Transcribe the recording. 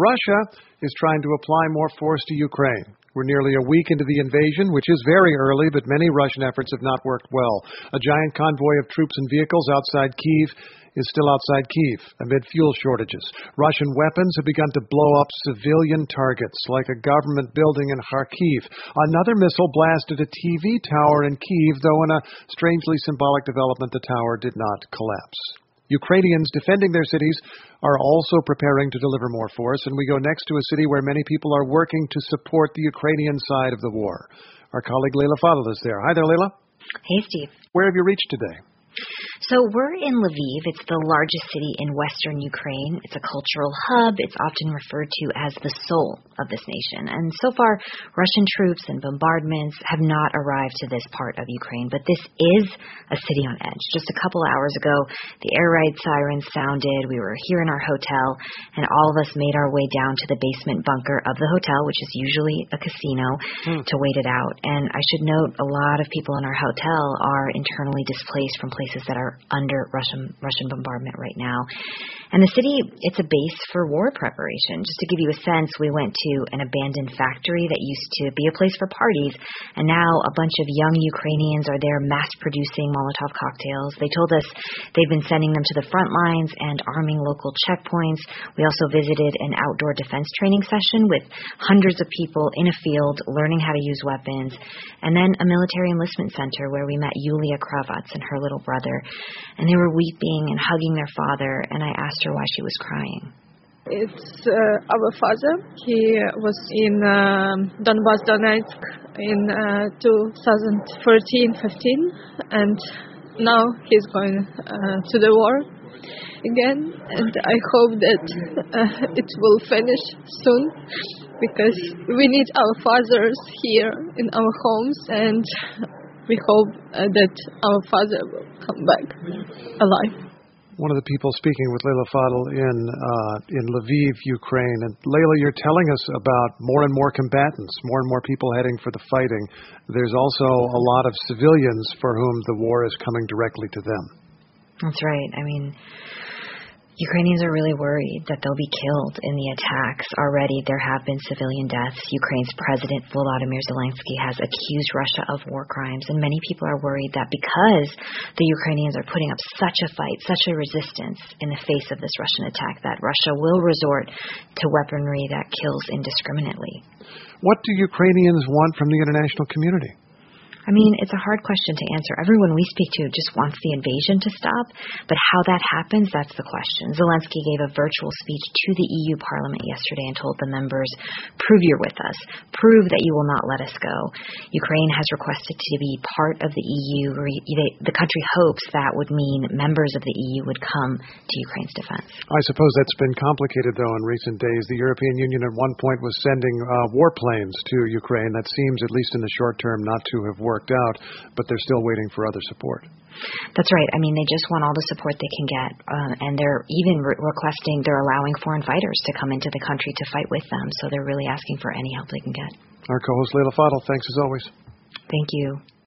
Russia is trying to apply more force to Ukraine. We're nearly a week into the invasion, which is very early, but many Russian efforts have not worked well. A giant convoy of troops and vehicles outside Kyiv is still outside Kyiv amid fuel shortages. Russian weapons have begun to blow up civilian targets, like a government building in Kharkiv. Another missile blasted a TV tower in Kyiv, though in a strangely symbolic development, the tower did not collapse. Ukrainians defending their cities are also preparing to deliver more force, and we go next to a city where many people are working to support the Ukrainian side of the war. Our colleague Leila Fadel is there. Hi there, Leila. Hey, Steve. Where have you reached today? So we're in Lviv. It's the largest city in western Ukraine. It's a cultural hub. It's often referred to as the soul of this nation. And so far, Russian troops and bombardments have not arrived to this part of Ukraine. But this is a city on edge. Just a couple hours ago, the air raid sirens sounded. We were here in our hotel, and all of us made our way down to the basement bunker of the hotel, which is usually a casino, to wait it out. And I should note, a lot of people in our hotel are internally displaced from places that are under Russian bombardment right now. And the city, it's a base for war preparation. Just to give you a sense, we went to an abandoned factory that used to be a place for parties, and now a bunch of young Ukrainians are there mass-producing Molotov cocktails. They told us they've been sending them to the front lines and arming local checkpoints. We also visited an outdoor defense training session with hundreds of people in a field learning how to use weapons, and then a military enlistment center where we met Yulia Kravats and her little brother. And they were weeping and hugging their father, and I asked her why she was crying. It's our father. He was in Donbas, Donetsk in 2014-15, and now he's going to the war again. And I hope that it will finish soon, because we need our fathers here in our homes, and we hope that our father will come back alive. One of the people speaking with Leila Fadel in Lviv, Ukraine. And Leila, you're telling us about more and more combatants, more and more people heading for the fighting. There's also a lot of civilians for whom the war is coming directly to them. That's right. I mean, Ukrainians are really worried that they'll be killed in the attacks. Already there have been civilian deaths. Ukraine's President Volodymyr Zelensky has accused Russia of war crimes, and many people are worried that because the Ukrainians are putting up such a fight, such a resistance in the face of this Russian attack, that Russia will resort to weaponry that kills indiscriminately. What do Ukrainians want from the international community? I mean, it's a hard question to answer. Everyone we speak to just wants the invasion to stop, but how that happens, that's the question. Zelensky gave a virtual speech to the EU Parliament yesterday and told the members, prove you're with us. Prove that you will not let us go. Ukraine has requested to be part of the EU. The country hopes that would mean members of the EU would come to Ukraine's defense. I suppose that's been complicated, though, in recent days. The European Union at one point was sending warplanes to Ukraine. That seems, at least in the short term, not to have worked out, but they're still waiting for other support. That's right. I mean, they just want all the support they can get, and they're even they're allowing foreign fighters to come into the country to fight with them, so they're really asking for any help they can get. Our co-host Leila Fadel, thanks as always. Thank you.